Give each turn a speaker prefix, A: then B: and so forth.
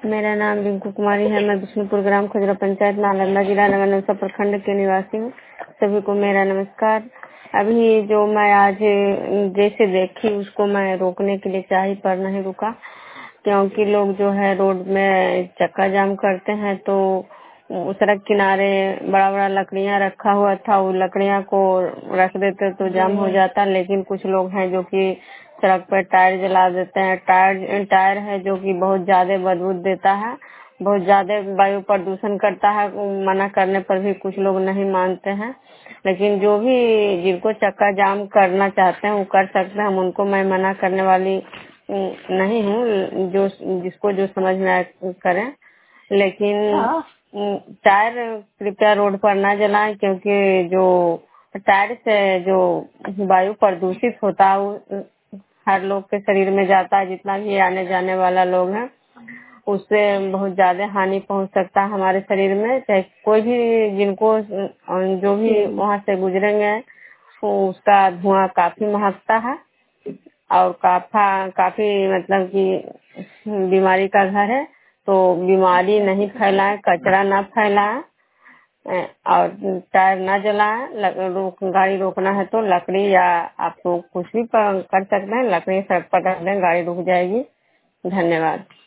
A: मेरा नाम रिंकू कुमारी है। मैं विष्णुपुर ग्राम खुजरा पंचायत नालंदा जिला नगर नौसा प्रखंड के निवासी हूँ। सभी को मेरा नमस्कार। अभी जो मैं आज जैसे देखी उसको मैं रोकने के लिए चाही पर नहीं रुका, क्योंकि लोग जो है रोड में चक्का जाम करते हैं। तो सड़क किनारे बड़ा बड़ा लकड़ियां रखा हुआ था, वो लकड़ियां को रख देते तो जाम हो जाता। लेकिन कुछ लोग हैं जो कि सड़क पर टायर जला देते हैं। टायर है जो कि बहुत ज्यादा बदबू देता है, बहुत ज्यादा वायु प्रदूषण करता है। मना करने पर भी कुछ लोग नहीं मानते हैं। लेकिन जो भी जिनको चक्का जाम करना चाहते हैं वो कर सकते हैं, हम उनको मैं मना करने वाली नहीं हूँ। जो जिसको जो समझ में आए करें। लेकिन टायर कृपया रोड पर ना जलाएं, क्योंकि जो टायर से जो वायु प्रदूषित होता है हर लोग के शरीर में जाता है। जितना भी आने जाने वाला लोग है उससे बहुत ज्यादा हानि पहुंच सकता है हमारे शरीर में। चाहे कोई भी जिनको जो भी वहां से गुजरेंगे तो उसका धुआं काफी महकता है और काफी मतलब कि बीमारी का घर है। तो बीमारी नहीं फैलाएं, कचरा ना फैलाएं और टायर ना जलाएं। गाड़ी रोकना है तो लकड़ी या आप लोग कुछ भी कर सकते हैं, लकड़ी सड़क पर रख दें, गाड़ी रुक जाएगी। धन्यवाद।